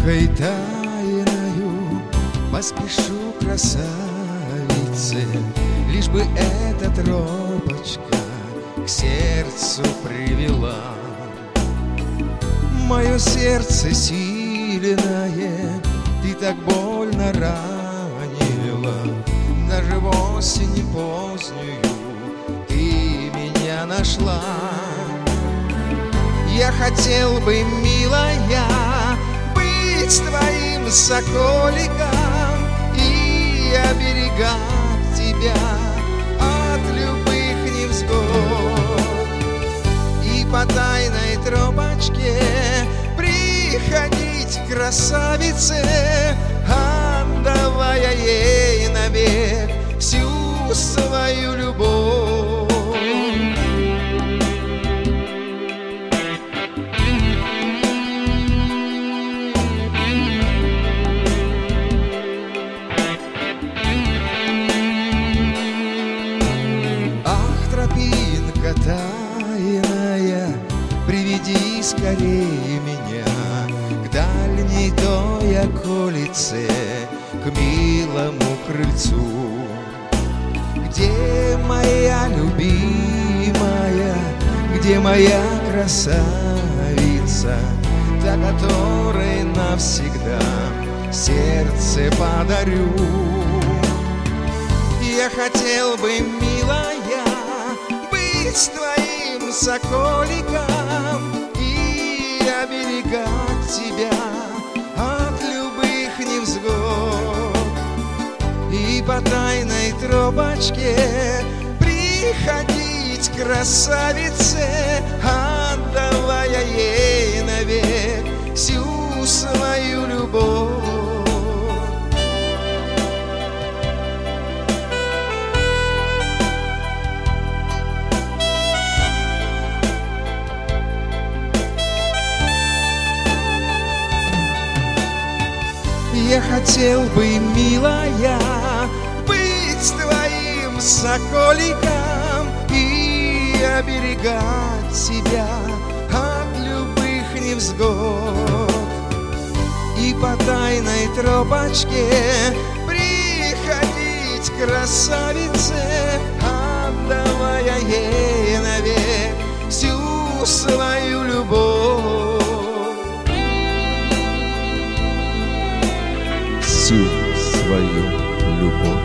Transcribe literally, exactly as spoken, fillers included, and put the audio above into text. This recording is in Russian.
улыбкой тайною поспешу красавице, лишь бы эта тропочка к сердцу привела. Мое сердце сильное ты так больно ранила, даже в осень позднюю ты меня нашла. Я хотел бы, милая, быть твоим соколиком и оберегать тебя от любых невзгод. И по тайной тропочке приходить к красавице, отдавая ей навек всю свою любовь. Тропинка тайная, приведи скорее меня к дальней той околице, к милому крыльцу, где моя любимая, где моя красавица, та, которой навсегда сердце подарю. Я хотел бы, милая, быть твоим соколиком и оберегать тебя от любых невзгод. И по тайной тропочке приходить к красавице, отдавая ей навек всю свою любовь. Я хотел бы, милая, быть твоим соколиком и оберегать тебя от любых невзгод. И по тайной тропочке приходить к красавице, отдавая ей навек всю свою любовь. Всю свою любовь.